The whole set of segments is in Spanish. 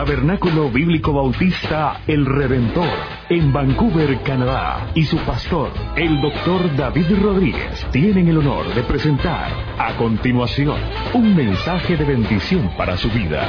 Tabernáculo Bíblico Bautista El Redentor, en Vancouver, Canadá, y su pastor, el Dr. David Rodríguez, tienen el honor de presentar, a continuación, un mensaje de bendición para su vida.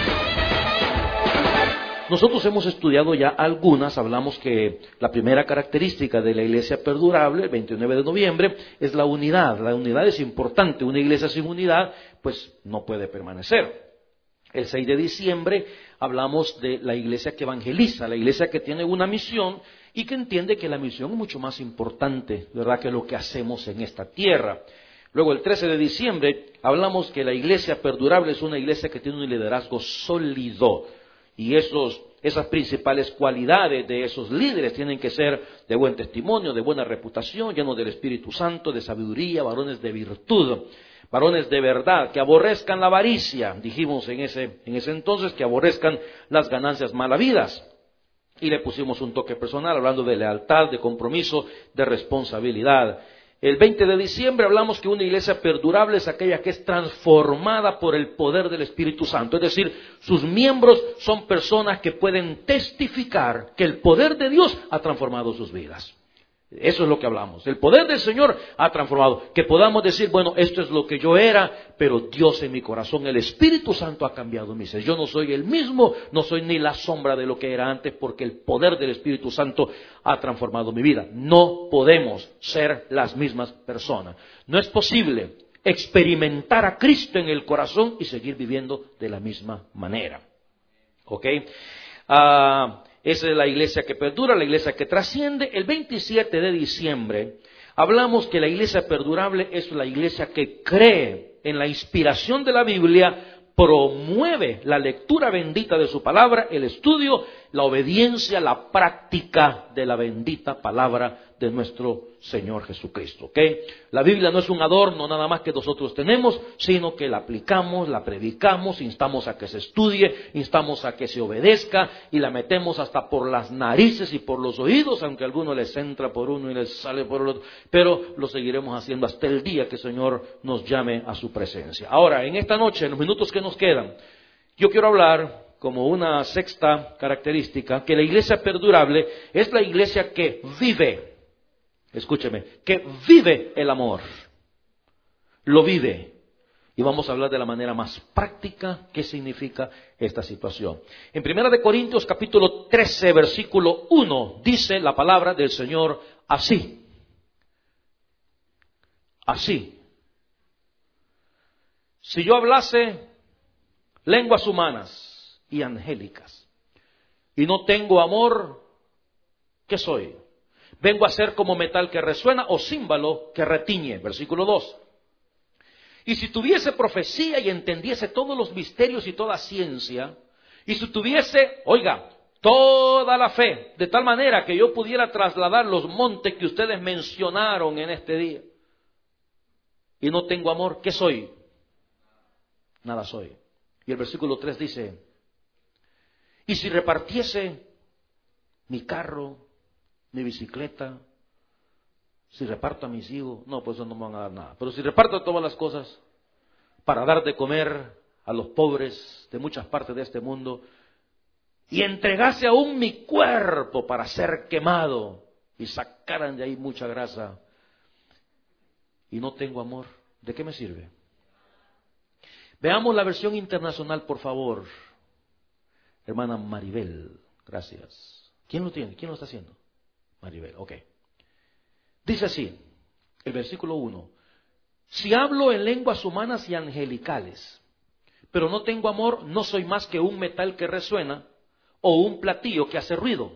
Nosotros hemos estudiado ya algunas, hablamos que la primera característica de la iglesia perdurable, el 29 de noviembre, es la unidad. La unidad es importante, una iglesia sin unidad, pues no puede permanecer. El 6 de diciembre hablamos de la iglesia que evangeliza, la iglesia que tiene una misión y que entiende que la misión es mucho más importante, ¿verdad?, que lo que hacemos en esta tierra. Luego el 13 de diciembre hablamos que la iglesia perdurable es una iglesia que tiene un liderazgo sólido. Y esas principales cualidades de esos líderes tienen que ser de buen testimonio, de buena reputación, llenos del Espíritu Santo, de sabiduría, varones de virtud, varones de verdad, que aborrezcan la avaricia, dijimos en ese entonces, que aborrezcan las ganancias mal habidas. Y le pusimos un toque personal hablando de lealtad, de compromiso, de responsabilidad. El 20 de diciembre hablamos que una iglesia perdurable es aquella que es transformada por el poder del Espíritu Santo. Es decir, sus miembros son personas que pueden testificar que el poder de Dios ha transformado sus vidas. Eso es lo que hablamos. El poder del Señor ha transformado. Que podamos decir, bueno, esto es lo que yo era, pero Dios en mi corazón, el Espíritu Santo ha cambiado mi ser. Yo no soy el mismo, no soy ni la sombra de lo que era antes, porque el poder del Espíritu Santo ha transformado mi vida. No podemos ser las mismas personas. No es posible experimentar a Cristo en el corazón y seguir viviendo de la misma manera. ¿Ok? Esa es la iglesia que perdura, la iglesia que trasciende. El 27 de diciembre hablamos que la iglesia perdurable es la iglesia que cree en la inspiración de la Biblia, promueve la lectura bendita de su palabra, el estudio, la obediencia, la práctica de la bendita palabra de nuestro Señor Jesucristo. ¿Ok? La Biblia no es un adorno nada más que nosotros tenemos, sino que la aplicamos, la predicamos, instamos a que se estudie, instamos a que se obedezca y la metemos hasta por las narices y por los oídos, aunque a algunos les entra por uno y les sale por el otro, pero lo seguiremos haciendo hasta el día que el Señor nos llame a su presencia. Ahora, en esta noche, en los minutos que nos quedan, yo quiero hablar como una sexta característica, que la iglesia perdurable es la iglesia que vive. Escúcheme, que vive el amor, lo vive. Y vamos a hablar de la manera más práctica qué significa esta situación. En 1 de Corintios capítulo 13, versículo 1, dice la palabra del Señor así. Así. Si yo hablase lenguas humanas y angélicas y no tengo amor, ¿qué soy? Vengo a ser como metal que resuena o címbalo que retiñe. Versículo 2. Y si tuviese profecía y entendiese todos los misterios y toda ciencia, y si tuviese, oiga, toda la fe, de tal manera que yo pudiera trasladar los montes que ustedes mencionaron en este día, y no tengo amor, ¿qué soy? Nada soy. Y el versículo 3 dice, y si repartiese mi carro, mi bicicleta, si reparto a mis hijos, no, pues eso no me van a dar nada. Pero si reparto todas las cosas para dar de comer a los pobres de muchas partes de este mundo, y entregase aún mi cuerpo para ser quemado, y sacaran de ahí mucha grasa, y no tengo amor, ¿de qué me sirve? Veamos la versión internacional, por favor. Hermana Maribel, gracias. ¿Quién lo tiene? ¿Quién lo está haciendo? Maribel, ok. Dice así, el versículo 1. Si hablo en lenguas humanas y angelicales, pero no tengo amor, no soy más que un metal que resuena o un platillo que hace ruido.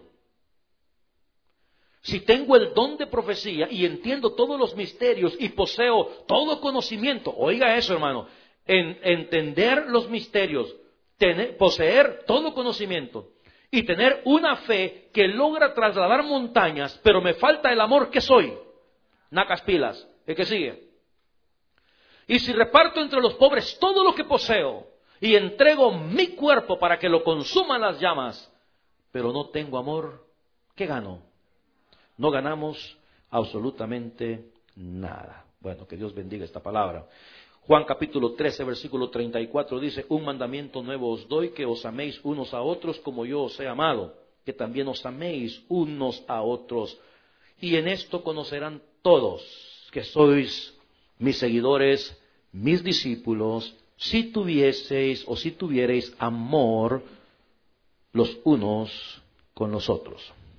Si tengo el don de profecía y entiendo todos los misterios y poseo todo conocimiento, oiga eso, hermano, en entender los misterios, poseer todo conocimiento, y tener una fe que logra trasladar montañas, pero me falta el amor, ¿qué soy? Nacas pilas. ¿El que sigue? Y si reparto entre los pobres todo lo que poseo y entrego mi cuerpo para que lo consuman las llamas, pero no tengo amor, ¿qué gano? No ganamos absolutamente nada. Bueno, que Dios bendiga esta palabra. Juan capítulo 13, versículo 34 dice, un mandamiento nuevo os doy, que os améis unos a otros como yo os he amado, que también os améis unos a otros. Y en esto conocerán todos que sois mis seguidores, mis discípulos, si tuvieseis o si tuviereis amor los unos con los otros.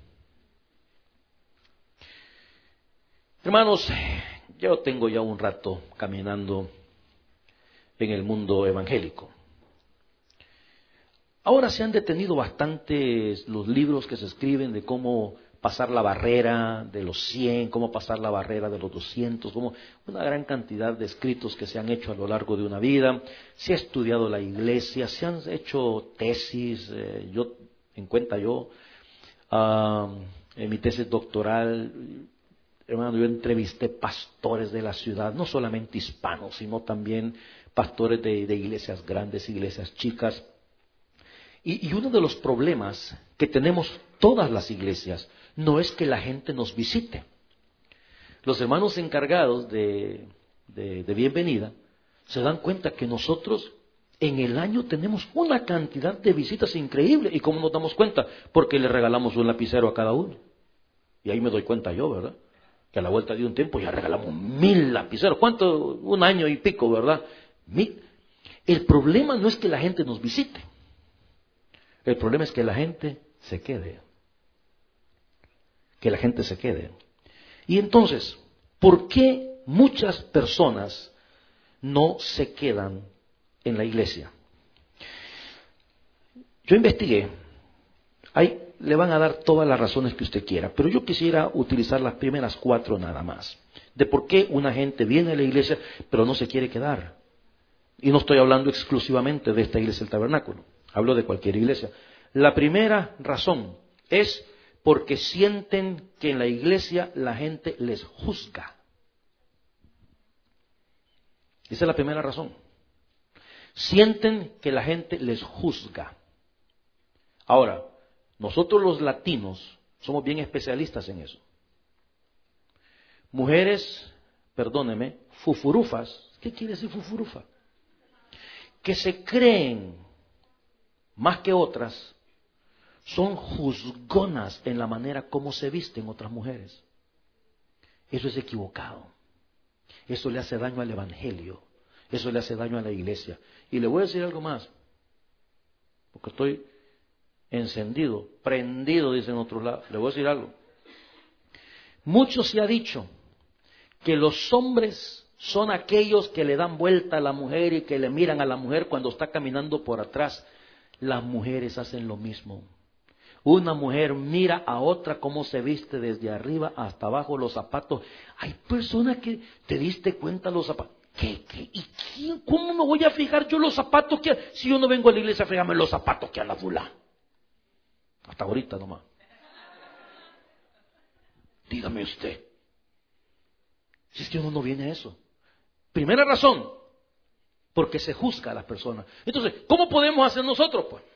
Hermanos, yo tengo ya un rato caminando en el mundo evangélico. Ahora se han detenido bastantes los libros que se escriben de cómo pasar la barrera de los 100, cómo pasar la barrera de los 200, como una gran cantidad de escritos que se han hecho a lo largo de una vida. Se ha estudiado la iglesia, se han hecho tesis, en mi tesis doctoral, hermano, yo entrevisté pastores de la ciudad, no solamente hispanos, sino también pastores de iglesias grandes, iglesias chicas. Y uno de los problemas que tenemos todas las iglesias no es que la gente nos visite. Los hermanos encargados de bienvenida se dan cuenta que nosotros en el año tenemos una cantidad de visitas increíble. ¿Y cómo nos damos cuenta? Porque le regalamos un lapicero a cada uno. Y ahí me doy cuenta yo, ¿verdad? Que a la vuelta de un tiempo ya regalamos 1000 lapiceros. ¿Cuánto? Un año y pico, ¿verdad? 1000. El problema no es que la gente nos visite. El problema es que la gente se quede. Que la gente se quede. Y entonces, ¿por qué muchas personas no se quedan en la iglesia? Yo investigué. Ahí le van a dar todas las razones que usted quiera, pero yo quisiera utilizar las primeras 4 nada más. De por qué una gente viene a la iglesia, pero no se quiere quedar. Y no estoy hablando exclusivamente de esta iglesia del Tabernáculo. Hablo de cualquier iglesia. La primera razón es porque sienten que en la iglesia la gente les juzga. Esa es la primera razón. Sienten que la gente les juzga. Ahora, nosotros los latinos somos bien especialistas en eso. Mujeres, perdóneme, fufurufas. ¿Qué quiere decir fufurufa? Que se creen más que otras, son juzgonas en la manera como se visten otras mujeres. Eso es equivocado. Eso le hace daño al evangelio. Eso le hace daño a la iglesia. Y le voy a decir algo más, porque estoy encendido, prendido, dicen otros lados. Le voy a decir algo. Mucho se ha dicho que los hombres son aquellos que le dan vuelta a la mujer y que le miran a la mujer cuando está caminando por atrás. Las mujeres hacen lo mismo. Una mujer mira a otra cómo se viste desde arriba hasta abajo, los zapatos. Hay personas que te diste cuenta los zapatos. ¿Cómo me voy a fijar yo los zapatos que si yo no vengo a la iglesia a fijarme los zapatos que anda fulano? Hasta ahorita nomás. Dígame usted. Si es que uno no viene a eso. Primera razón, porque se juzga a las personas. Entonces, ¿cómo podemos hacer nosotros, pues?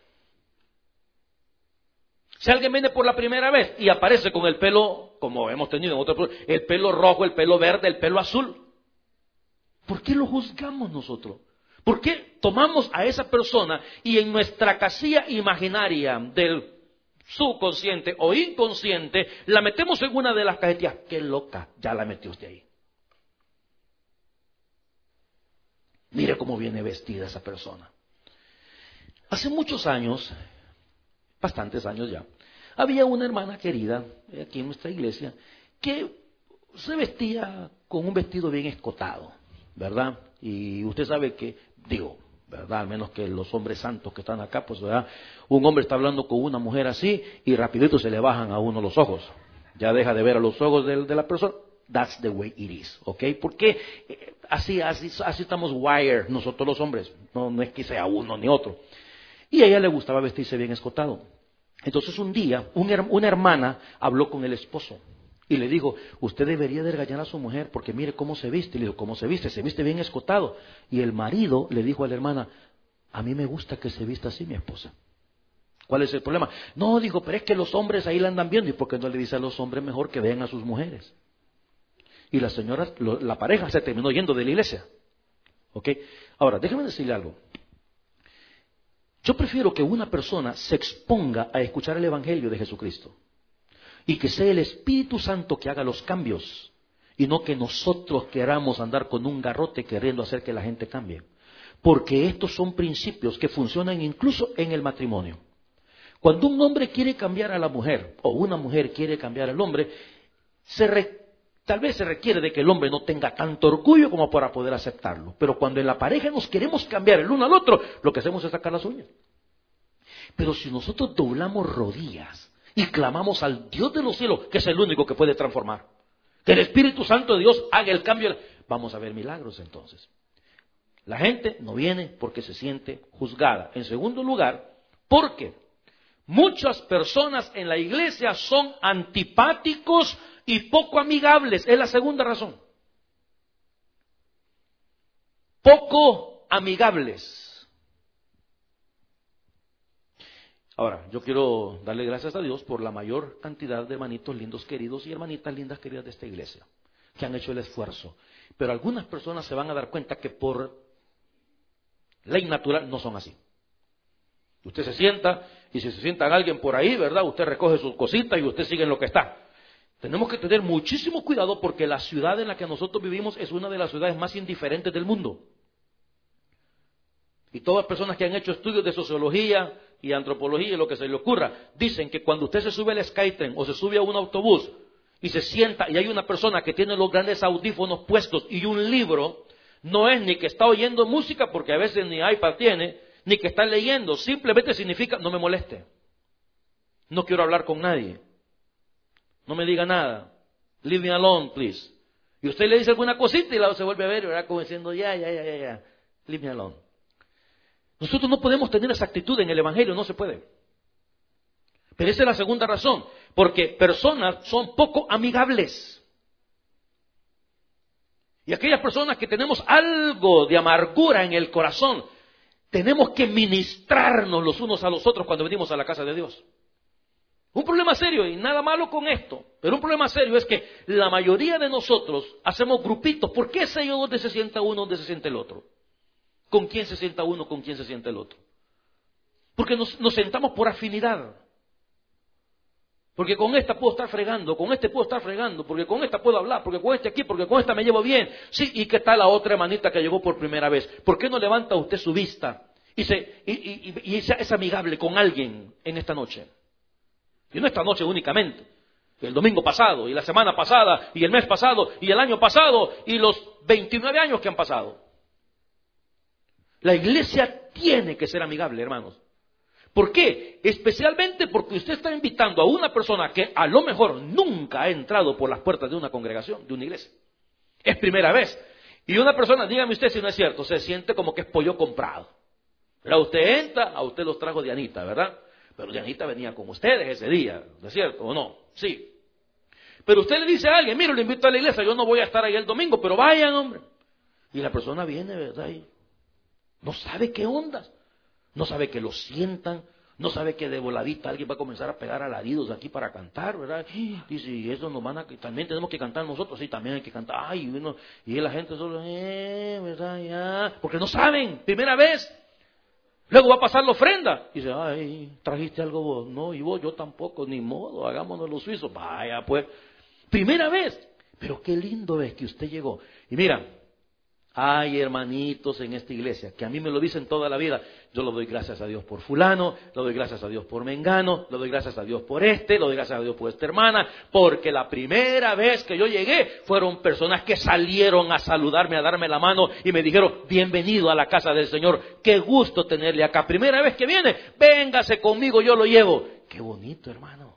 Si alguien viene por la primera vez y aparece con el pelo, como hemos tenido en otros, el pelo rojo, el pelo verde, el pelo azul, ¿por qué lo juzgamos nosotros? ¿Por qué tomamos a esa persona y en nuestra casilla imaginaria del subconsciente o inconsciente la metemos en una de las cajetillas? ¡Qué loca! Ya la metió usted ahí. Mire cómo viene vestida esa persona. Hace muchos años, bastantes años ya, había una hermana querida aquí en nuestra iglesia que se vestía con un vestido bien escotado, ¿verdad? Y usted sabe que, ¿verdad? Al menos que los hombres santos que están acá, pues, ¿verdad? Un hombre está hablando con una mujer así y rapidito se le bajan a uno los ojos. Ya deja de ver a los ojos de la persona. That's the way it is, ¿ok? Porque así estamos wired nosotros los hombres. No es que sea uno ni otro. Y a ella le gustaba vestirse bien escotado. Entonces un día, una hermana habló con el esposo y le dijo, usted debería de regañar a su mujer porque mire cómo se viste. Y le dijo, ¿cómo se viste? Se viste bien escotado. Y el marido le dijo a la hermana, a mí me gusta que se vista así mi esposa. ¿Cuál es el problema? No, dijo, pero es que los hombres ahí la andan viendo. ¿Y por qué no le dice a los hombres mejor que vean a sus mujeres? Y la señora, la pareja se terminó yendo de la iglesia. ¿Ok? Ahora, déjeme decirle algo. Yo prefiero que una persona se exponga a escuchar el Evangelio de Jesucristo y que sea el Espíritu Santo que haga los cambios y no que nosotros queramos andar con un garrote queriendo hacer que la gente cambie. Porque estos son principios que funcionan incluso en el matrimonio. Cuando un hombre quiere cambiar a la mujer o una mujer quiere cambiar al hombre, tal vez se requiere de que el hombre no tenga tanto orgullo como para poder aceptarlo. Pero cuando en la pareja nos queremos cambiar el uno al otro, lo que hacemos es sacar las uñas. Pero si nosotros doblamos rodillas y clamamos al Dios de los cielos, que es el único que puede transformar, que el Espíritu Santo de Dios haga el cambio, vamos a ver milagros entonces. La gente no viene porque se siente juzgada. En segundo lugar, porque muchas personas en la iglesia son antipáticos y poco amigables. Es la segunda razón. Poco amigables. Ahora, yo quiero darle gracias a Dios por la mayor cantidad de hermanitos lindos queridos y hermanitas lindas queridas de esta iglesia, que han hecho el esfuerzo. Pero algunas personas se van a dar cuenta que por ley natural no son así. Usted se sienta y si se sienta alguien por ahí, ¿verdad? Usted recoge sus cositas y usted sigue en lo que está. Tenemos que tener muchísimo cuidado porque la ciudad en la que nosotros vivimos es una de las ciudades más indiferentes del mundo. Y todas las personas que han hecho estudios de sociología y antropología y lo que se le ocurra, dicen que cuando usted se sube al SkyTrain o se sube a un autobús y se sienta y hay una persona que tiene los grandes audífonos puestos y un libro, no es ni que está oyendo música, porque a veces ni iPad tiene, ni que está leyendo, simplemente significa no me moleste, no quiero hablar con nadie, no me diga nada, leave me alone, please. Y usted le dice alguna cosita y luego se vuelve a ver, ¿verdad? Como diciendo, ya, leave me alone. Nosotros no podemos tener esa actitud en el Evangelio, no se puede. Pero esa es la segunda razón, porque personas son poco amigables. Y aquellas personas que tenemos algo de amargura en el corazón, tenemos que ministrarnos los unos a los otros cuando venimos a la casa de Dios. Un problema serio, y nada malo con esto, pero un problema serio es que la mayoría de nosotros hacemos grupitos. ¿Por qué sé yo dónde se sienta uno, dónde se sienta el otro? ¿Con quién se sienta uno, con quién se sienta el otro? Porque nos sentamos por afinidad. Porque con esta puedo estar fregando, con este puedo estar fregando, porque con esta puedo hablar, porque con este aquí, porque con esta me llevo bien. Sí, ¿y qué tal la otra hermanita que llegó por primera vez? ¿Por qué no levanta usted su vista y es amigable con alguien en esta noche? Y no esta noche únicamente, el domingo pasado, y la semana pasada, y el mes pasado, y el año pasado, y los 29 años que han pasado. La iglesia tiene que ser amigable, hermanos. ¿Por qué? Especialmente porque usted está invitando a una persona que a lo mejor nunca ha entrado por las puertas de una congregación, de una iglesia. Es primera vez. Y una persona, dígame usted si no es cierto, se siente como que es pollo comprado. ¿Verdad? Usted entra, a usted los trajo Dianita, ¿verdad? Pero Dianita venía con ustedes ese día, ¿no es cierto? ¿O no? Sí. Pero usted le dice a alguien, mire, lo invito a la iglesia, yo no voy a estar ahí el domingo, pero vayan, hombre. Y la persona viene, ¿verdad? Y no sabe qué ondas. No sabe que lo sientan, no sabe que de voladita alguien va a comenzar a pegar alaridos aquí para cantar, ¿verdad? Dice, y eso nos van a, también tenemos que cantar nosotros, sí, también hay que cantar. Ay, bueno, y la gente solo, ¿verdad? Ya, porque no saben, primera vez. Luego va a pasar la ofrenda. Dice, ay, ¿trajiste algo vos? No, y vos, yo tampoco, ni modo, hagámonos los suizos. Vaya, pues, primera vez. Pero qué lindo es que usted llegó. Y mira, hay hermanitos en esta iglesia que a mí me lo dicen toda la vida. Yo le doy gracias a Dios por fulano, le doy gracias a Dios por mengano, le doy gracias a Dios por le doy gracias a Dios por esta hermana, porque la primera vez que yo llegué fueron personas que salieron a saludarme, a darme la mano y me dijeron, bienvenido a la casa del Señor, qué gusto tenerle acá. Primera vez que viene, véngase conmigo, yo lo llevo. Qué bonito, hermano.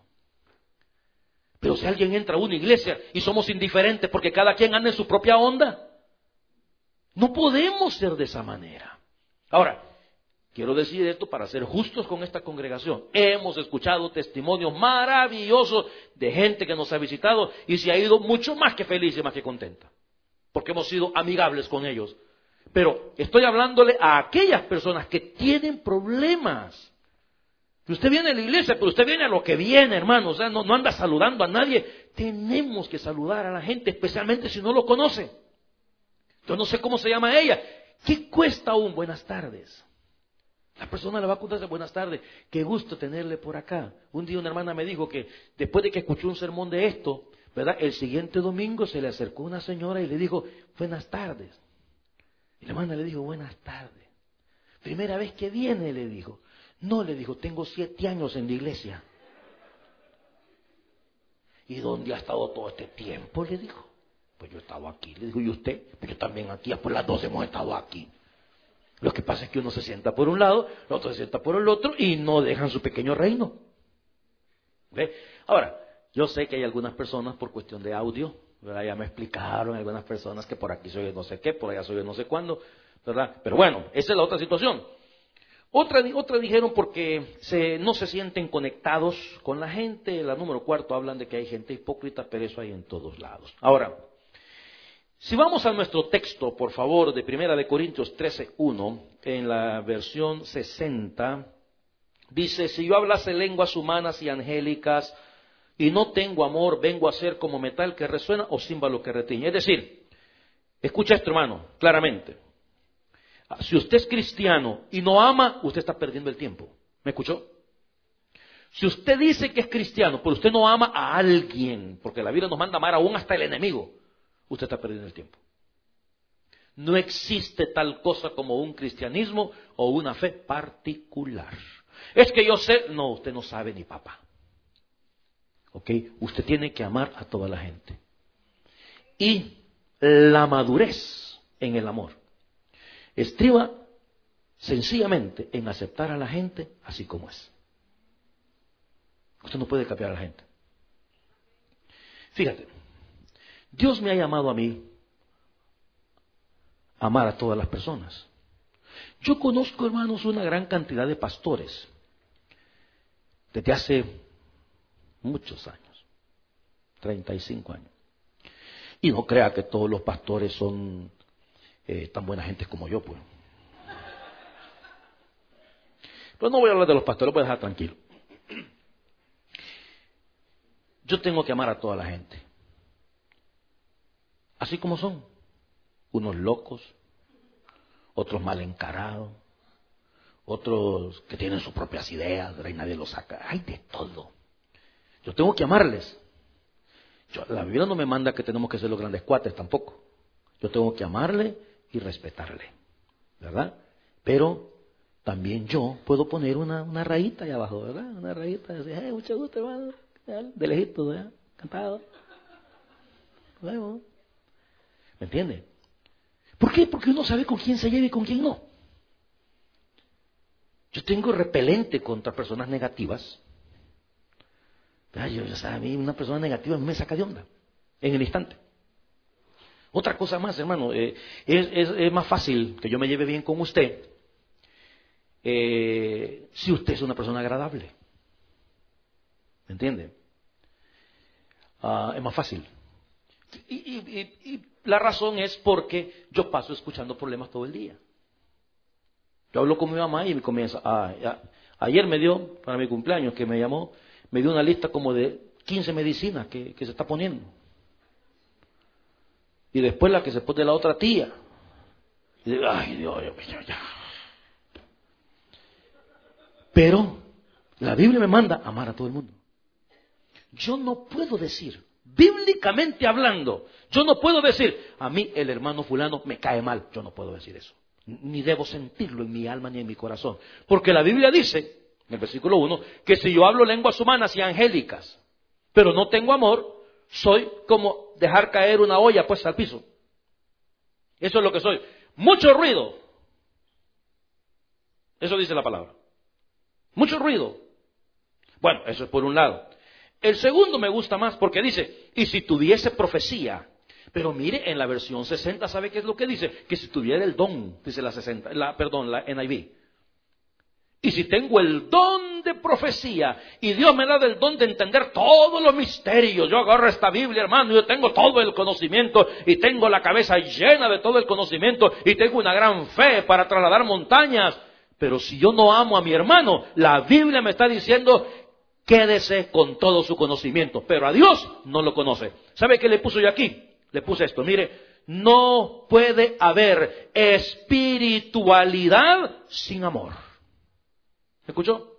Pero si alguien entra a una iglesia y somos indiferentes porque cada quien anda en su propia onda, no podemos ser de esa manera. Ahora, quiero decir esto para ser justos con esta congregación. Hemos escuchado testimonios maravillosos de gente que nos ha visitado y se ha ido mucho más que feliz y más que contenta, porque hemos sido amigables con ellos. Pero estoy hablándole a aquellas personas que tienen problemas. Usted viene a la iglesia, pero usted viene a lo que viene, hermano. O sea, no anda saludando a nadie. Tenemos que saludar a la gente, especialmente si no lo conoce. Yo no sé cómo se llama ella. ¿Qué cuesta un buenas tardes? La persona le va a contar buenas tardes, qué gusto tenerle por acá. Un día una hermana me dijo que después de que escuchó un sermón de esto, ¿verdad? El siguiente domingo se le acercó una señora y le dijo, buenas tardes. Y la hermana le dijo, buenas tardes. Primera vez que viene, le dijo. No, le dijo, tengo 7 años en la iglesia. ¿Y dónde ha estado todo este tiempo? Le dijo. Pues yo he estado aquí. Le dijo, ¿y usted? Pues yo también aquí, por las 2 hemos estado aquí. Lo que pasa es que uno se sienta por un lado, el otro se sienta por el otro y no dejan su pequeño reino. ¿Ve? Ahora, yo sé que hay algunas personas por cuestión de audio, ¿verdad? Ya me explicaron algunas personas que por aquí soy de no sé qué, por allá soy de no sé cuándo, ¿verdad? Pero bueno, esa es la otra situación. Otra dijeron porque no se sienten conectados con la gente. La número 4 hablan de que hay gente hipócrita, pero eso hay en todos lados. Ahora, si vamos a nuestro texto, por favor, de 1 Corintios 13:1, en la versión 60, dice, si yo hablase lenguas humanas y angélicas y no tengo amor, vengo a ser como metal que resuena o címbalo que retiñe. Es decir, escucha esto, hermano, claramente. Si usted es cristiano y no ama, usted está perdiendo el tiempo. ¿Me escuchó? Si usted dice que es cristiano, pero usted no ama a alguien, porque la Biblia nos manda amar aún hasta el enemigo, usted está perdiendo el tiempo. No existe tal cosa como un cristianismo o una fe particular. Es que yo sé, no, usted no sabe ni papá. ¿Ok? Usted tiene que amar a toda la gente. Y la madurez en el amor estriba sencillamente en aceptar a la gente así como es. Usted no puede cambiar a la gente. Fíjate, Dios me ha llamado a mí a amar a todas las personas. Yo conozco, hermanos, una gran cantidad de pastores desde hace muchos años, 35 años. Y no crea que todos los pastores son tan buena gente como yo, pues. Pero no voy a hablar de los pastores, voy a dejar tranquilo. Yo tengo que amar a toda la gente. Así como son. Unos locos, otros mal encarados, otros que tienen sus propias ideas, y nadie los saca. Hay de todo. Yo tengo que amarles. La Biblia no me manda que tenemos que ser los grandes cuates tampoco. Yo tengo que amarle y respetarle, ¿verdad? Pero también yo puedo poner una rayita ahí abajo, ¿verdad? Una rayita, decir, mucho gusto, hermano, de lejito, ¿verdad? Encantado. Luego. ¿Me entiende? ¿Por qué? Porque uno sabe con quién se lleva y con quién no. Yo tengo repelente contra personas negativas. A mí una persona negativa me saca de onda, en el instante. Otra cosa más, hermano, es más fácil que yo me lleve bien con usted si usted es una persona agradable. ¿Me entiende? Es más fácil. Y la razón es porque yo paso escuchando problemas todo el día. Yo hablo con mi mamá y me comienza, ayer me dio, para mi cumpleaños, que me llamó, me dio una lista como de 15 medicinas que se está poniendo. Y después la que se pone la otra tía. Y digo, ay Dios, ya. Pero la Biblia me manda a amar a todo el mundo. Yo no puedo decir, bíblicamente hablando, yo no puedo decir, a mí el hermano fulano me cae mal. Yo no puedo decir eso. Ni debo sentirlo en mi alma ni en mi corazón. Porque la Biblia dice, en el versículo 1, que si yo hablo lenguas humanas y angélicas, pero no tengo amor, soy como dejar caer una olla puesta al piso. Eso es lo que soy. Mucho ruido. Eso dice la palabra. Mucho ruido. Bueno, eso es por un lado. El segundo me gusta más porque dice, y si tuviese profecía. Pero mire, en la versión 60, ¿sabe qué es lo que dice? Que si tuviera el don, dice la NIV. Y si tengo el don de profecía, y Dios me da el don de entender todos los misterios, yo agarro esta Biblia, hermano, yo tengo todo el conocimiento, y tengo la cabeza llena de todo el conocimiento, y tengo una gran fe para trasladar montañas. Pero si yo no amo a mi hermano, la Biblia me está diciendo, quédese con todo su conocimiento, pero a Dios no lo conoce. ¿Sabe qué le puse yo aquí? Le puse esto, mire, no puede haber espiritualidad sin amor. ¿Me escuchó?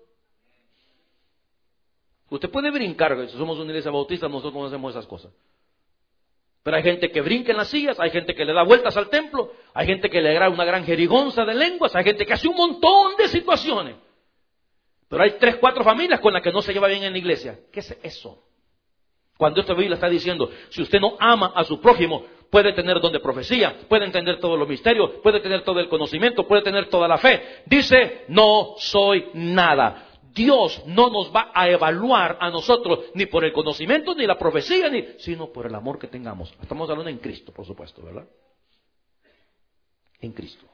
Usted puede brincar, si somos una iglesia bautista, nosotros no hacemos esas cosas. Pero hay gente que brinca en las sillas, hay gente que le da vueltas al templo, hay gente que le da una gran jerigonza de lenguas, hay gente que hace un montón de situaciones. Pero hay 3, 4 familias con las que no se lleva bien en la iglesia. ¿Qué es eso? Cuando esta Biblia está diciendo, si usted no ama a su prójimo, puede tener don de profecía, puede entender todos los misterios, puede tener todo el conocimiento, puede tener toda la fe. Dice, no soy nada. Dios no nos va a evaluar a nosotros ni por el conocimiento, ni la profecía, sino por el amor que tengamos. Estamos hablando en Cristo, por supuesto, ¿verdad? En Cristo.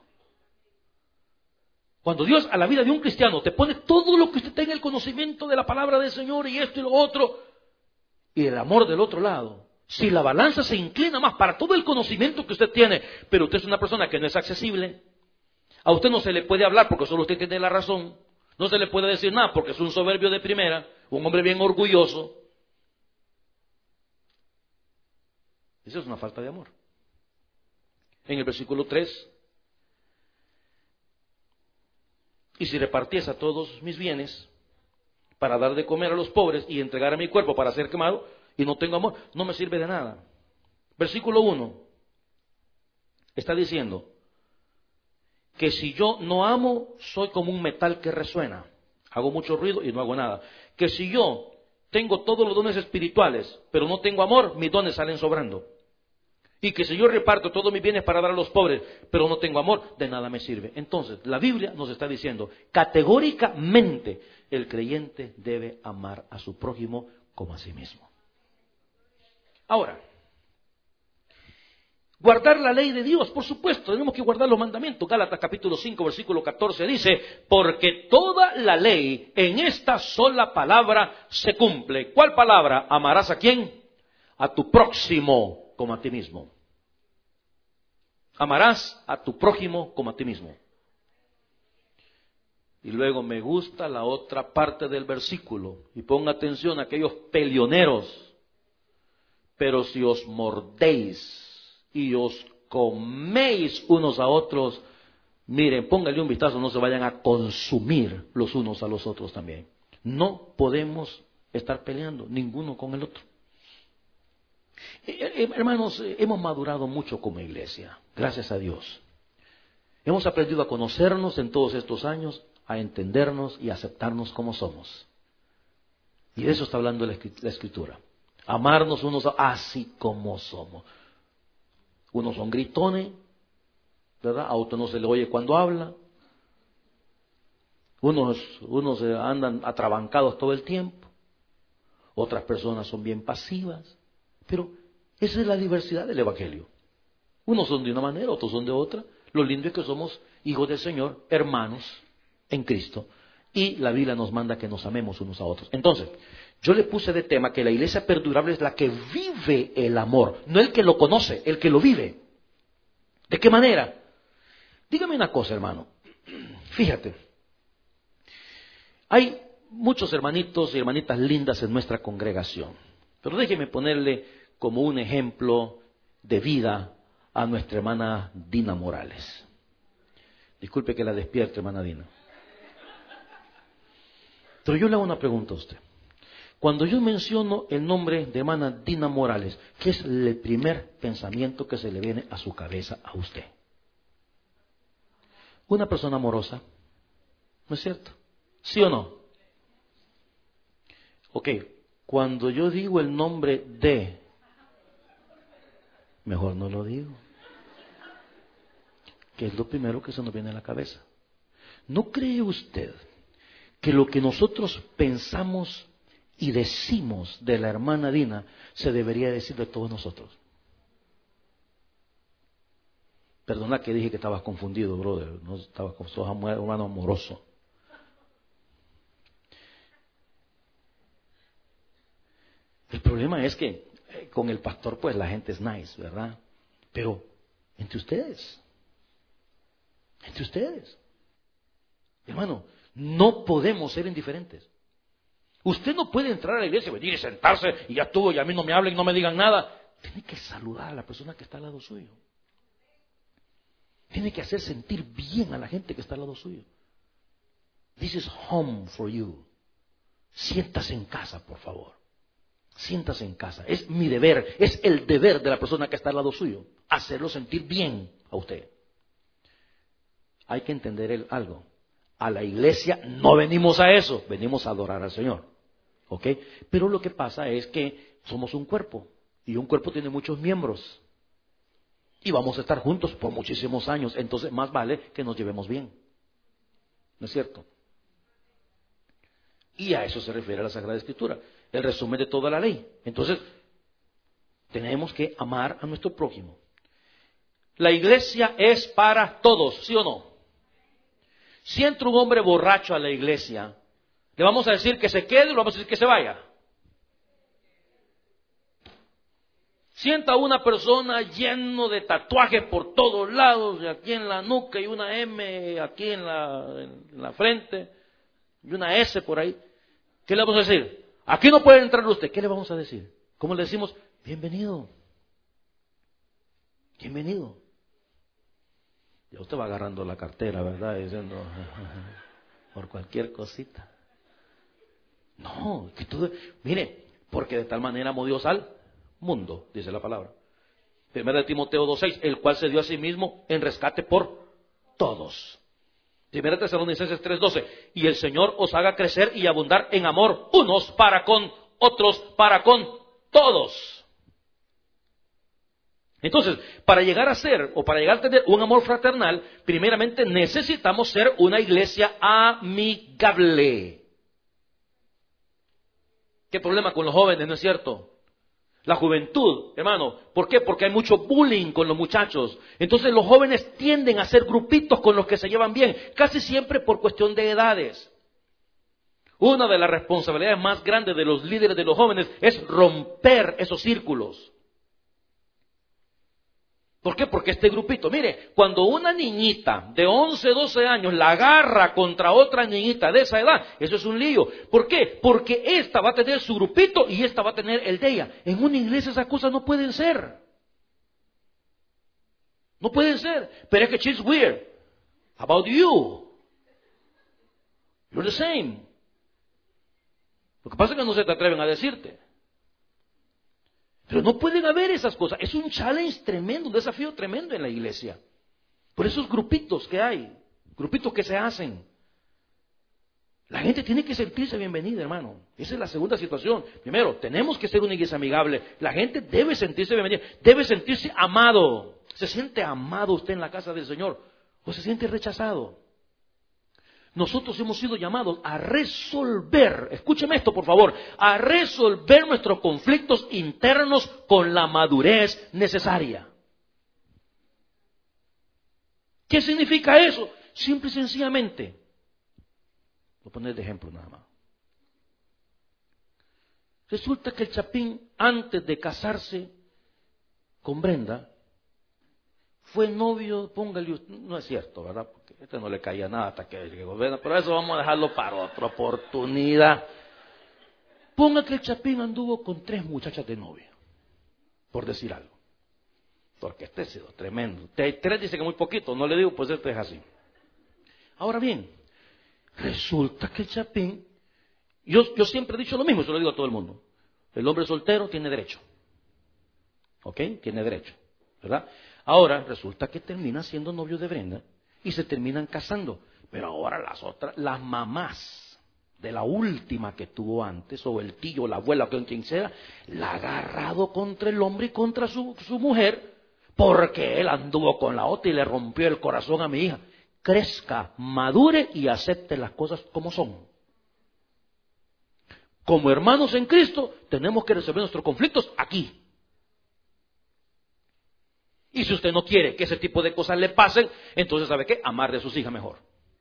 Cuando Dios a la vida de un cristiano te pone todo lo que usted tenga, el conocimiento de la palabra del Señor y esto y lo otro, y el amor del otro lado, si la balanza se inclina más para todo el conocimiento que usted tiene, pero usted es una persona que no es accesible, a usted no se le puede hablar porque solo usted tiene la razón, no se le puede decir nada porque es un soberbio de primera, un hombre bien orgulloso. Esa es una falta de amor. En el versículo 3, y si repartiese a todos mis bienes para dar de comer a los pobres y entregar a mi cuerpo para ser quemado, y no tengo amor, no me sirve de nada. Versículo 1 está diciendo que si yo no amo, soy como un metal que resuena. Hago mucho ruido y no hago nada. Que si yo tengo todos los dones espirituales, pero no tengo amor, mis dones salen sobrando. Y que si yo reparto todos mis bienes para dar a los pobres, pero no tengo amor, de nada me sirve. Entonces, la Biblia nos está diciendo, categóricamente, el creyente debe amar a su prójimo como a sí mismo. Ahora, guardar la ley de Dios, por supuesto, tenemos que guardar los mandamientos. Gálatas capítulo 5, versículo 14 dice, porque toda la ley en esta sola palabra se cumple. ¿Cuál palabra? ¿Amarás a quién? A tu próximo como a ti mismo. Amarás a tu prójimo como a ti mismo. Y luego me gusta la otra parte del versículo. Y ponga atención a aquellos peleoneros. Pero si os mordéis y os coméis unos a otros, miren, pónganle un vistazo, no se vayan a consumir los unos a los otros también. No podemos estar peleando ninguno con el otro. Hermanos, hemos madurado mucho como iglesia, gracias a Dios. Hemos aprendido a conocernos en todos estos años, a entendernos y a aceptarnos como somos. Y de eso está hablando la Escritura. Amarnos unos así como somos. Unos son gritones, ¿verdad? A otro no se le oye cuando habla. Unos andan atrabancados todo el tiempo. Otras personas son bien pasivas. Pero esa es la diversidad del Evangelio. Unos son de una manera, otros son de otra. Lo lindo es que somos hijos del Señor, hermanos en Cristo. Y la Biblia nos manda que nos amemos unos a otros. Entonces, yo le puse de tema que la iglesia perdurable es la que vive el amor, no el que lo conoce, el que lo vive. ¿De qué manera? Dígame una cosa, hermano. Fíjate, hay muchos hermanitos y hermanitas lindas en nuestra congregación, pero déjeme ponerle como un ejemplo de vida a nuestra hermana Dina Morales. Disculpe que la despierte, hermana Dina. Pero yo le hago una pregunta a usted. Cuando yo menciono el nombre de hermana Dina Morales, ¿qué es el primer pensamiento que se le viene a su cabeza a usted? Una persona amorosa, ¿no es cierto? ¿Sí o no? Ok, cuando yo digo el nombre de, mejor no lo digo. ¿Qué es lo primero que se nos viene a la cabeza? ¿No cree usted que lo que nosotros pensamos y decimos de la hermana Dina se debería decir de todos nosotros? Perdona que dije que estabas confundido, brother. No estabas, sos hermano amoroso. El problema es que con el pastor pues la gente es nice, ¿verdad? Pero entre ustedes, hermano, no podemos ser indiferentes. Usted no puede entrar a la iglesia, venir y sentarse y ya estuvo, y a mí no me hablen, no me digan nada. tiene que saludar a la persona que está al lado suyo. Tiene que hacer sentir bien a la gente que está al lado suyo. This is home for you. Siéntase en casa, por favor. Siéntase en casa. Es mi deber, es el deber de la persona que está al lado suyo, hacerlo sentir bien a usted. Hay que entender algo. A la iglesia no venimos a eso, venimos a adorar al Señor. ¿Ok? Pero lo que pasa es que somos un cuerpo, y un cuerpo tiene muchos miembros. Y vamos a estar juntos por muchísimos años, entonces más vale que nos llevemos bien. ¿No es cierto? Y a eso se refiere la Sagrada Escritura, el resumen de toda la ley. Entonces, tenemos que amar a nuestro prójimo. La iglesia es para todos, ¿sí o no? Si entra un hombre borracho a la iglesia, ¿le vamos a decir que se quede o le vamos a decir que se vaya? Sienta una persona lleno de tatuajes por todos lados, aquí en la nuca y una M aquí en la frente y una S por ahí. ¿Qué le vamos a decir? Aquí no puede entrar usted. ¿Qué le vamos a decir? ¿Cómo le decimos? Bienvenido. Bienvenido. Ya usted va agarrando la cartera, ¿verdad? Diciendo por cualquier cosita. No, que todo, mire, porque de tal manera amó Dios al mundo, dice la palabra. 1 Timoteo 2:6, el cual se dio a sí mismo en rescate por todos. 1 Tesalonicenses 3:12, y el Señor os haga crecer y abundar en amor unos para con otros, para con todos. Entonces, para llegar a ser o para llegar a tener un amor fraternal, primeramente necesitamos ser una iglesia amigable. ¿Qué problema con los jóvenes, no es cierto? La juventud, hermano, ¿por qué? Porque hay mucho bullying con los muchachos. Entonces los jóvenes tienden a ser grupitos con los que se llevan bien, casi siempre por cuestión de edades. Una de las responsabilidades más grandes de los líderes de los jóvenes es romper esos círculos. ¿Por qué? Porque este grupito, mire, cuando una niñita de 11, 12 años la agarra contra otra niñita de esa edad, eso es un lío. ¿Por qué? Porque esta va a tener su grupito y esta va a tener el de ella. En una iglesia esas cosas no pueden ser. No pueden ser. Pero es que she's weird about you. You're the same. Lo que pasa es que no se te atreven a decirte. Pero no pueden haber esas cosas. Es un challenge tremendo, un desafío tremendo en la iglesia. Por esos grupitos que hay, grupitos que se hacen. La gente tiene que sentirse bienvenida, hermano. Esa es la segunda situación. Primero, tenemos que ser una iglesia amigable. La gente debe sentirse bienvenida, debe sentirse amado. ¿Se siente amado usted en la casa del Señor o se siente rechazado? Nosotros hemos sido llamados a resolver, escúcheme esto por favor, a resolver nuestros conflictos internos con la madurez necesaria. ¿Qué significa eso? Simple y sencillamente, voy a poner de ejemplo nada más. Resulta que el Chapín, antes de casarse con Brenda, fue novio, póngale, no es cierto, ¿verdad? Porque a este no le caía nada hasta que llegó, pero eso vamos a dejarlo para otra oportunidad. Ponga que el Chapín anduvo con 3 muchachas de novia, por decir algo. Porque este ha sido tremendo. 3 dice que muy poquito, no le digo, pues este es así. Ahora bien, resulta que el Chapín, yo siempre he dicho lo mismo, se lo digo a todo el mundo. El hombre soltero tiene derecho. ¿Ok? Tiene derecho, ¿verdad? Ahora resulta que termina siendo novio de Brenda y se terminan casando. Pero ahora las mamás de la última que tuvo antes, o el tío, la abuela, o quien sea, la ha agarrado contra el hombre y contra su mujer, porque él anduvo con la otra y le rompió el corazón a mi hija. Crezca, madure y acepte las cosas como son. Como hermanos en Cristo, tenemos que resolver nuestros conflictos aquí. Y si usted no quiere que ese tipo de cosas le pasen, entonces ¿sabe qué? Amarle a sus hijas mejor.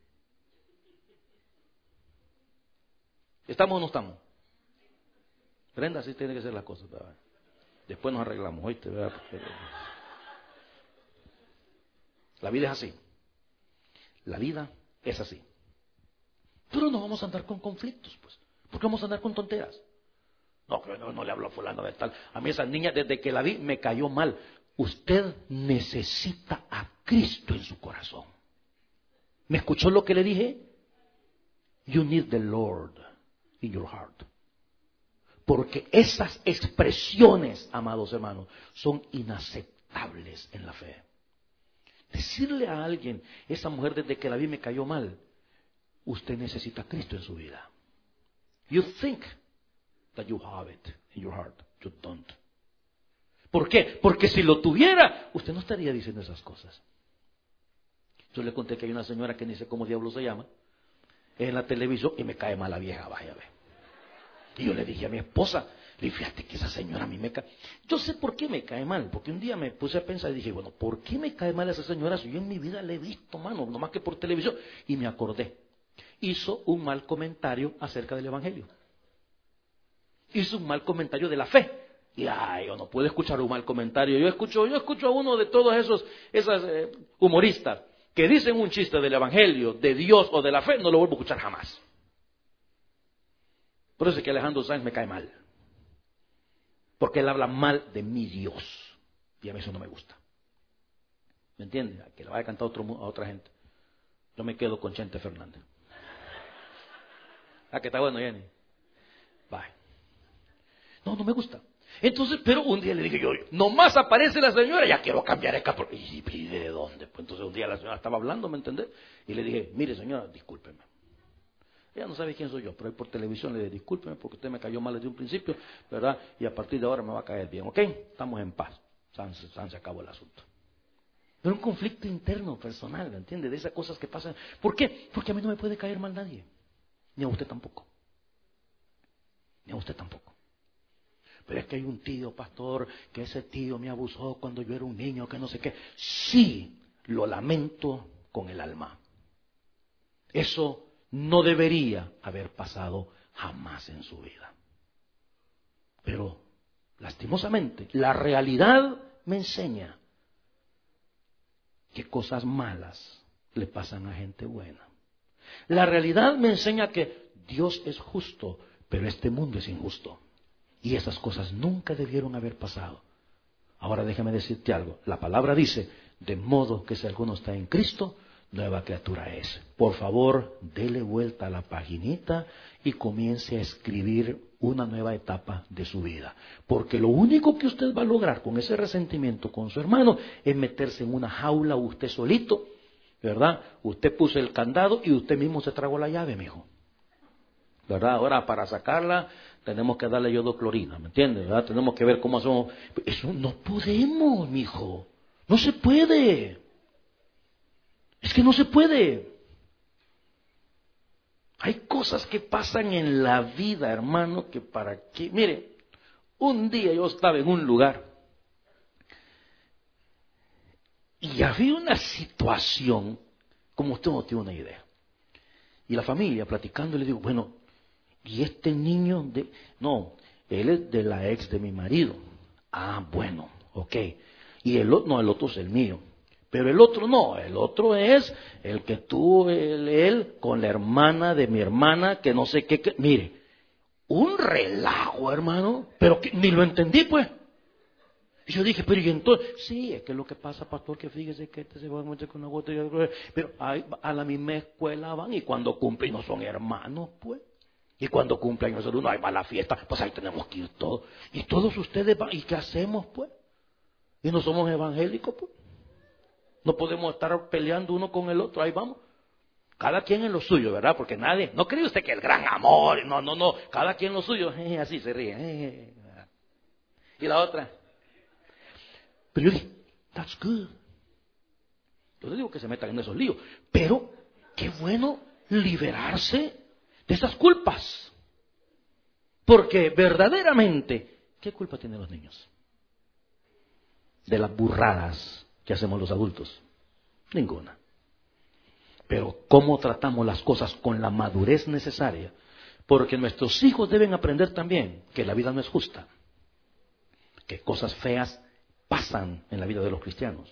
¿Estamos o no estamos? Brenda, así tiene que ser las cosas, ¿verdad? Después nos arreglamos, ¿oíste? ¿Verdad? Porque la vida es así. La vida es así. Pero no vamos a andar con conflictos, pues. ¿Por qué vamos a andar con tonteras? No le hablo a fulano de tal. A mí esa niña, desde que la vi, me cayó mal. Usted necesita a Cristo en su corazón. ¿Me escuchó lo que le dije? You need the Lord in your heart. Porque esas expresiones, amados hermanos, son inaceptables en la fe. Decirle a alguien, esa mujer desde que la vi me cayó mal, usted necesita a Cristo en su vida. You think that you have it in your heart. You don't. ¿Por qué? Porque si lo tuviera, usted no estaría diciendo esas cosas. Yo le conté que hay una señora que ni sé cómo diablo se llama, en la televisión, y me cae mal la vieja, vaya a ver. Y yo le dije a mi esposa, le dije, fíjate que esa señora a mí me cae. Yo sé por qué me cae mal, porque un día me puse a pensar y dije, bueno, ¿por qué me cae mal esa señora si yo en mi vida la he visto, mano, no más que por televisión? Y me acordé. Hizo un mal comentario acerca del Evangelio. Hizo un mal comentario de la fe. Y yo no puedo escuchar un mal comentario. Yo escucho a uno de todos esos humoristas que dicen un chiste del Evangelio, de Dios o de la fe, no lo vuelvo a escuchar jamás. Por eso es que Alejandro Sanz me cae mal. Porque él habla mal de mi Dios. Y a mí eso no me gusta. ¿Me entiendes? Que le vaya a cantar a otra gente. Yo me quedo con Chente Fernández. Que está bueno, Jenny. Bye. No me gusta. Entonces, pero un día le dije yo, nomás aparece la señora, ya quiero cambiar el capro. ¿Y de dónde? Pues entonces un día la señora estaba hablando, ¿me entendés? Y le dije, mire señora, discúlpeme. Ella no sabe quién soy yo, pero ahí por televisión le dije, discúlpeme porque usted me cayó mal desde un principio, ¿verdad? Y a partir de ahora me va a caer bien, ¿ok? Estamos en paz. Se acabó el asunto. Pero un conflicto interno, personal, ¿me entiende? De esas cosas que pasan. ¿Por qué? Porque a mí no me puede caer mal nadie. Ni a usted tampoco. Ni a usted tampoco. Pero es que hay un tío, pastor, que ese tío me abusó cuando yo era un niño, que no sé qué. Sí, lo lamento con el alma. Eso no debería haber pasado jamás en su vida. Pero, lastimosamente, la realidad me enseña que cosas malas le pasan a gente buena. La realidad me enseña que Dios es justo, pero este mundo es injusto. Y esas cosas nunca debieron haber pasado. Ahora déjame decirte algo. La palabra dice, de modo que si alguno está en Cristo, nueva criatura es. Por favor, dele vuelta a la paginita y comience a escribir una nueva etapa de su vida. Porque lo único que usted va a lograr con ese resentimiento con su hermano es meterse en una jaula usted solito, ¿verdad? Usted puso el candado y usted mismo se tragó la llave, mijo. ¿Verdad? Ahora, para sacarla, tenemos que darle iodo-clorina, ¿me entiendes? ¿Verdad? Tenemos que ver cómo hacemos. Eso no podemos, mijo. No se puede. Es que no se puede. Hay cosas que pasan en la vida, hermano, que para qué. Mire, un día yo estaba en un lugar y había una situación, como usted no tiene una idea. Y la familia platicando, le digo, bueno, y este niño no, él es de la ex de mi marido. Ah, bueno, ok. Y el otro es el mío. Pero el otro no, el otro es el que tuvo él con la hermana de mi hermana, que no sé qué. Mire, un relajo, hermano, pero que ni lo entendí, pues. Y yo dije, pero y entonces, sí, es que lo que pasa, pastor, que fíjese que este se va a meter con una gota, pero a la misma escuela van y cuando cumplen no son hermanos, pues. Y cuando cumplen años uno, ahí va la fiesta, pues ahí tenemos que ir todos. Y todos ustedes van, ¿y qué hacemos, pues? Y no somos evangélicos, pues. No podemos estar peleando uno con el otro, ahí vamos. Cada quien en lo suyo, ¿verdad? Porque nadie, no cree usted que el gran amor, no, cada quien en lo suyo, así se ríe. Y la otra. Pero yo dije, that's good. Yo le digo que se metan en esos líos, pero qué bueno liberarse de esas culpas. Porque verdaderamente, ¿qué culpa tienen los niños? De las burradas que hacemos los adultos. Ninguna. Pero ¿cómo tratamos las cosas con la madurez necesaria? Porque nuestros hijos deben aprender también que la vida no es justa. Que cosas feas pasan en la vida de los cristianos.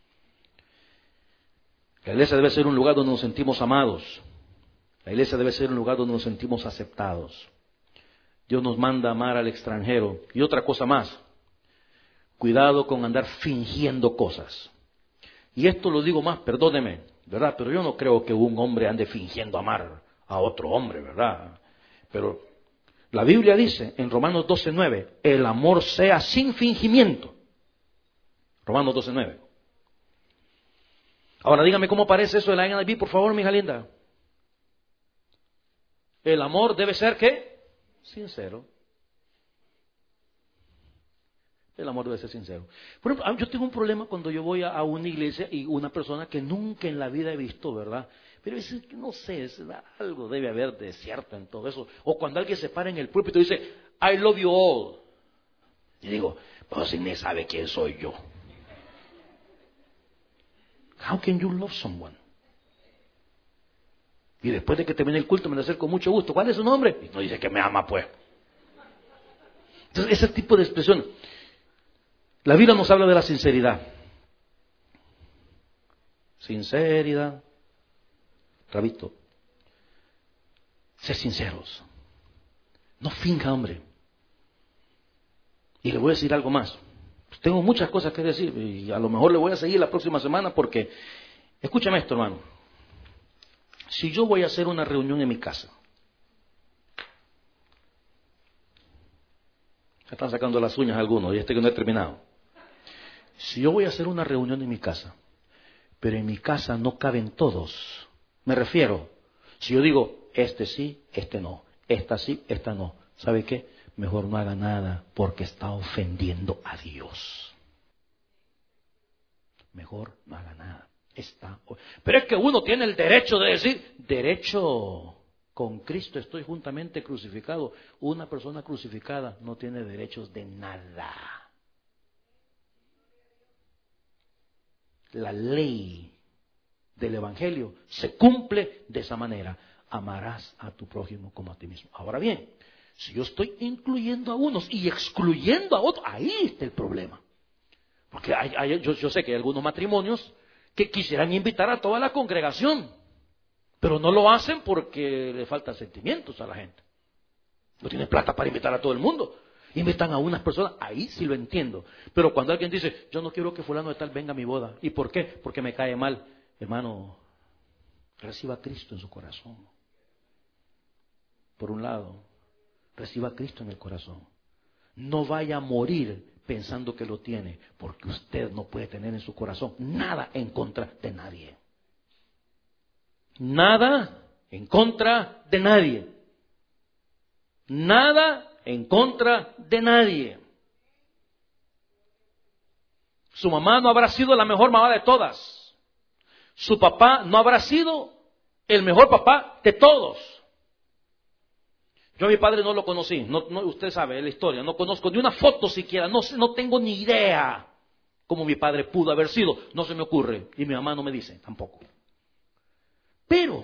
La iglesia debe ser un lugar donde nos sentimos amados. La iglesia debe ser un lugar donde nos sentimos aceptados. Dios nos manda a amar al extranjero. Y otra cosa más, cuidado con andar fingiendo cosas. Y esto lo digo más, perdóneme, ¿verdad? Pero yo no creo que un hombre ande fingiendo amar a otro hombre, ¿verdad? Pero la Biblia dice en Romanos 12:9, el amor sea sin fingimiento. Romanos 12:9. Ahora dígame cómo parece eso de la NIV, por favor, mi hija linda. El amor debe ser, ¿qué? Sincero. El amor debe ser sincero. Por ejemplo, yo tengo un problema cuando yo voy a una iglesia y una persona que nunca en la vida he visto, ¿verdad? Pero no sé, algo debe haber de cierto en todo eso. O cuando alguien se para en el púlpito y dice, I love you all. Y digo, pues si ni sabe quién soy yo. How can you love someone? Y después de que termine el culto me lo acerco con mucho gusto. ¿Cuál es su nombre? Y no dice que me ama, pues. Entonces, ese tipo de expresión. La Biblia nos habla de la sinceridad. Sinceridad. Rabito. Ser sinceros. No finja, hombre. Y le voy a decir algo más. Pues tengo muchas cosas que decir y a lo mejor le voy a seguir la próxima semana porque, escúchame esto, hermano. Si yo voy a hacer una reunión en mi casa, están sacando las uñas algunos y que no he terminado. Si yo voy a hacer una reunión en mi casa, pero en mi casa no caben todos, me refiero, si yo digo, este sí, este no, esta sí, esta no, ¿sabe qué? Mejor no haga nada porque está ofendiendo a Dios. Mejor no haga nada. Pero es que uno tiene el derecho de decir, derecho, con Cristo estoy juntamente crucificado. Una persona crucificada no tiene derechos de nada. La ley del Evangelio se cumple de esa manera. Amarás a tu prójimo como a ti mismo. Ahora bien, si yo estoy incluyendo a unos y excluyendo a otros, ahí está el problema. Porque yo sé que hay algunos matrimonios que quisieran invitar a toda la congregación, pero no lo hacen porque le faltan sentimientos a la gente. No tienen plata para invitar a todo el mundo. Invitan a unas personas, ahí sí lo entiendo. Pero cuando alguien dice, yo no quiero que fulano de tal venga a mi boda. ¿Y por qué? Porque me cae mal. Hermano, reciba a Cristo en su corazón. Por un lado, reciba a Cristo en el corazón. No vaya a morir pensando que lo tiene, porque usted no puede tener en su corazón nada en contra de nadie. Nada en contra de nadie. Nada en contra de nadie. Su mamá no habrá sido la mejor mamá de todas. Su papá no habrá sido el mejor papá de todos. Yo a mi padre no lo conocí, usted sabe la historia, no conozco ni una foto siquiera, no tengo ni idea cómo mi padre pudo haber sido, no se me ocurre, y mi mamá no me dice tampoco. Pero,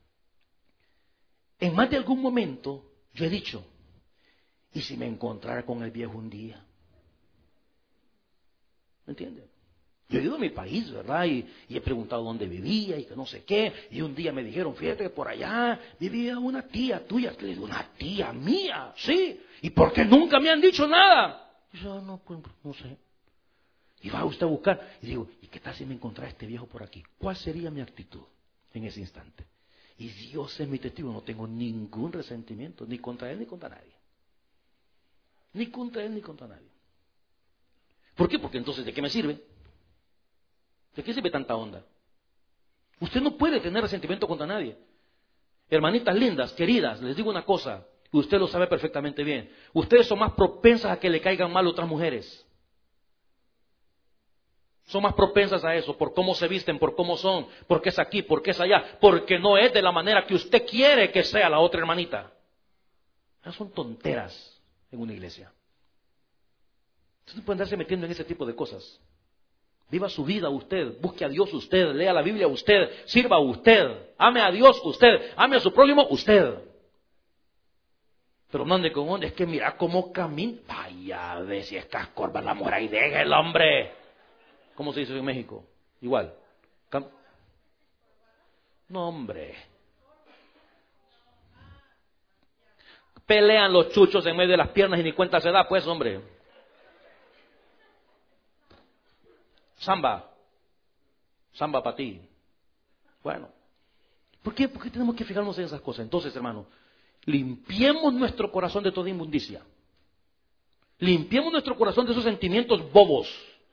en más de algún momento, yo he dicho, ¿y si me encontrara con el viejo un día? ¿Me entiende? Yo he ido a mi país, ¿verdad? Y he preguntado dónde vivía y que no sé qué. Y un día me dijeron, fíjate que por allá vivía una tía tuya. Le digo, ¿una tía mía? Sí. ¿Y por qué nunca me han dicho nada? Y yo, no, pues no sé. Y va usted a buscar. Y digo, ¿y qué tal si me encontrara este viejo por aquí? ¿Cuál sería mi actitud en ese instante? Y Dios es mi testigo, no tengo ningún resentimiento, ni contra él ni contra nadie. Ni contra él ni contra nadie. ¿Por qué? Porque entonces, ¿de qué me sirve? ¿De qué sirve tanta onda? Usted no puede tener resentimiento contra nadie. Hermanitas lindas, queridas, les digo una cosa, y usted lo sabe perfectamente bien. Ustedes son más propensas a que le caigan mal otras mujeres. Son más propensas a eso, por cómo se visten, por cómo son, porque es aquí, porque es allá, porque no es de la manera que usted quiere que sea la otra hermanita. Esas son tonteras en una iglesia. Usted no puede andarse metiendo en ese tipo de cosas. Viva su vida usted, busque a Dios usted, lea la Biblia usted, sirva usted, ame a Dios usted, ame a su prójimo usted. Pero no ande con onda, es que mira cómo camina. Vaya, a ver si es cascorba la mujer ahí, deja el hombre. ¿Cómo se dice en México? Igual. No, hombre. Pelean los chuchos en medio de las piernas y ni cuenta se da, pues, hombre. Samba para ti. Bueno, ¿por qué tenemos que fijarnos en esas cosas? Entonces, hermano, limpiemos nuestro corazón de toda inmundicia. Limpiemos nuestro corazón de esos sentimientos bobos.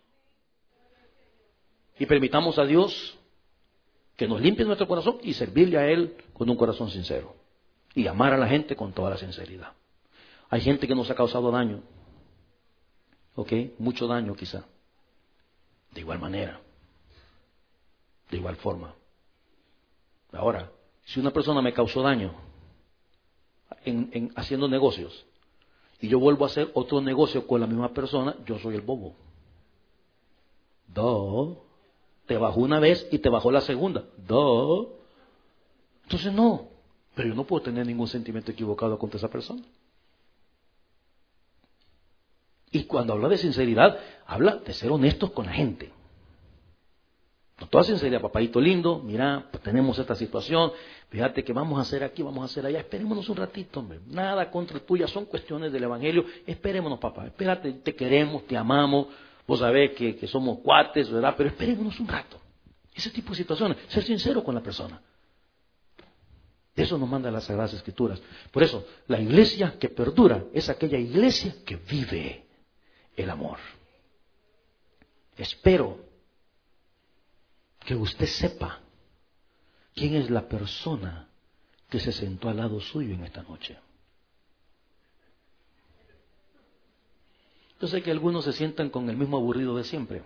Y permitamos a Dios que nos limpie nuestro corazón y servirle a Él con un corazón sincero. Y amar a la gente con toda la sinceridad. Hay gente que nos ha causado daño. ¿Ok? Mucho daño quizá. De igual manera. De igual forma. Ahora, si una persona me causó daño en haciendo negocios y yo vuelvo a hacer otro negocio con la misma persona, yo soy el bobo. Te bajó una vez y te bajó la segunda. Entonces no. Pero yo no puedo tener ningún sentimiento equivocado contra esa persona. Y cuando habla de sinceridad, habla de ser honestos con la gente. Con toda sinceridad, papadito lindo, mira, tenemos esta situación, fíjate que vamos a hacer aquí, vamos a hacer allá, esperémonos un ratito, hombre, nada contra el tuyo, son cuestiones del Evangelio, esperémonos, papá, espérate, te queremos, te amamos, vos sabés que somos cuates, ¿verdad? Pero esperémonos un rato. Ese tipo de situaciones, ser sincero con la persona. Eso nos manda las Sagradas Escrituras. Por eso, la iglesia que perdura es aquella iglesia que vive el amor. Espero que usted sepa quién es la persona que se sentó al lado suyo en esta noche. Yo sé que algunos se sientan con el mismo aburrido de siempre,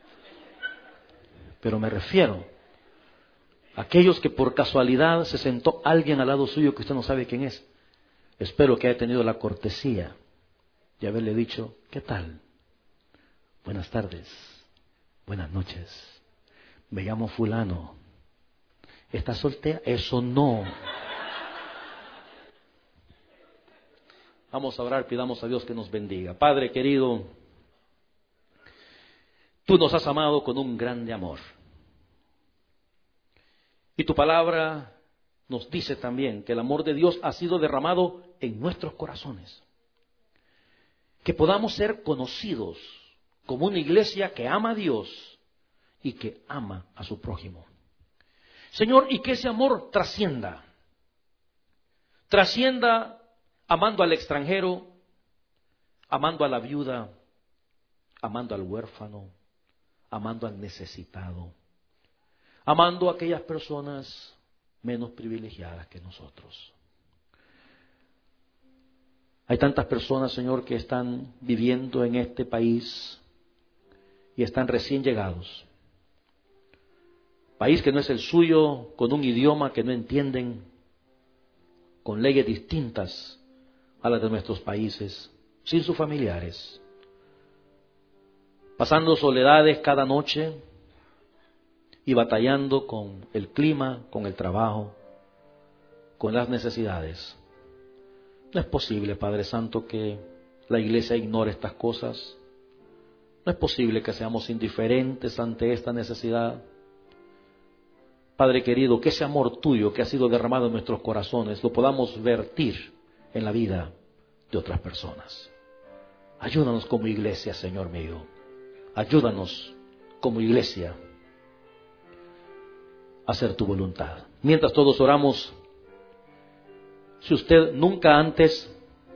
pero me refiero a aquellos que por casualidad se sentó alguien al lado suyo que usted no sabe quién es. Espero que haya tenido la cortesía de haberle dicho, ¿qué tal? Buenas tardes, buenas noches. Me llamo fulano. ¿Estás soltera? Eso no. Vamos a orar, pidamos a Dios que nos bendiga. Padre querido, tú nos has amado con un grande amor. Y tu palabra nos dice también que el amor de Dios ha sido derramado en nuestros corazones. Que podamos ser conocidos como una iglesia que ama a Dios y que ama a su prójimo. Señor, y que ese amor trascienda amando al extranjero, amando a la viuda, amando al huérfano, amando al necesitado, amando a aquellas personas menos privilegiadas que nosotros. Hay tantas personas, Señor, que están viviendo en este país y están recién llegados. País que no es el suyo, con un idioma que no entienden, con leyes distintas a las de nuestros países, sin sus familiares, pasando soledades cada noche y batallando con el clima, con el trabajo, con las necesidades. No es posible, Padre Santo, que la iglesia ignore estas cosas. No es posible que seamos indiferentes ante esta necesidad. Padre querido, que ese amor tuyo que ha sido derramado en nuestros corazones lo podamos vertir en la vida de otras personas. Ayúdanos como iglesia, Señor mío. Ayúdanos como iglesia a hacer tu voluntad. Mientras todos oramos, si usted nunca antes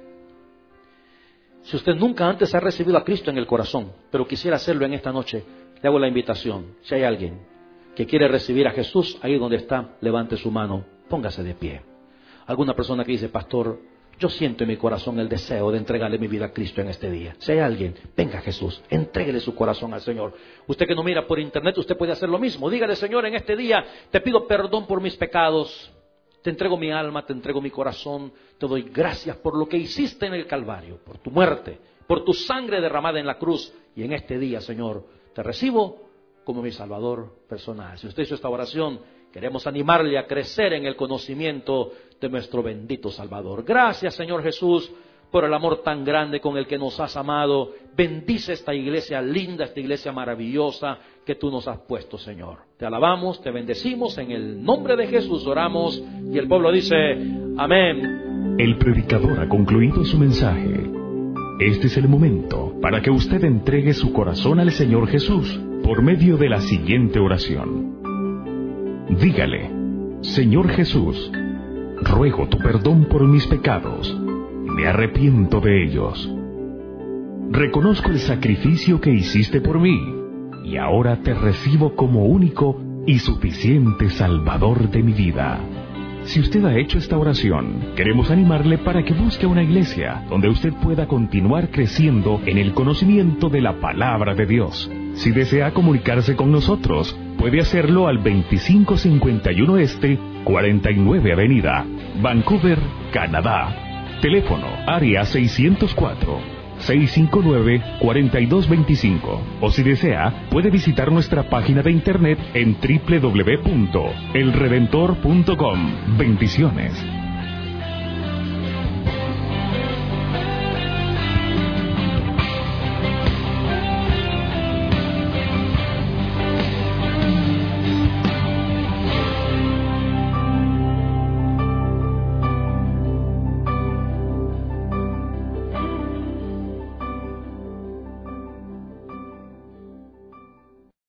ha recibido a Cristo en el corazón, pero quisiera hacerlo en esta noche, le hago la invitación. Si hay alguien que quiere recibir a Jesús, ahí donde está, levante su mano, póngase de pie. Alguna persona que dice, pastor, yo siento en mi corazón el deseo de entregarle mi vida a Cristo en este día. Si hay alguien, venga Jesús, entréguele su corazón al Señor. Usted que no mira por internet, usted puede hacer lo mismo. Dígale, Señor, en este día te pido perdón por mis pecados. Te entrego mi alma, te entrego mi corazón. Te doy gracias por lo que hiciste en el Calvario, por tu muerte, por tu sangre derramada en la cruz. Y en este día, Señor, te recibo como mi Salvador personal. Si usted hizo esta oración, queremos animarle a crecer en el conocimiento de nuestro bendito Salvador. Gracias, Señor Jesús, por el amor tan grande con el que nos has amado. Bendice esta iglesia linda, esta iglesia maravillosa que tú nos has puesto, Señor. Te alabamos, te bendecimos, en el nombre de Jesús oramos. Y el pueblo dice, amén. El predicador ha concluido su mensaje. Este es el momento para que usted entregue su corazón al Señor Jesús por medio de la siguiente oración. Dígale: Señor Jesús, ruego tu perdón por mis pecados. Me arrepiento de ellos. Reconozco el sacrificio que hiciste por mí y ahora te recibo como único y suficiente Salvador de mi vida. Si usted ha hecho esta oración, queremos animarle para que busque una iglesia donde usted pueda continuar creciendo en el conocimiento de la palabra de Dios. Si desea comunicarse con nosotros, puede hacerlo al 2551 Este, 49 Avenida, Vancouver, Canadá. Teléfono área 604-659-4225. O si desea, puede visitar nuestra página de internet en www.elredentor.com. Bendiciones.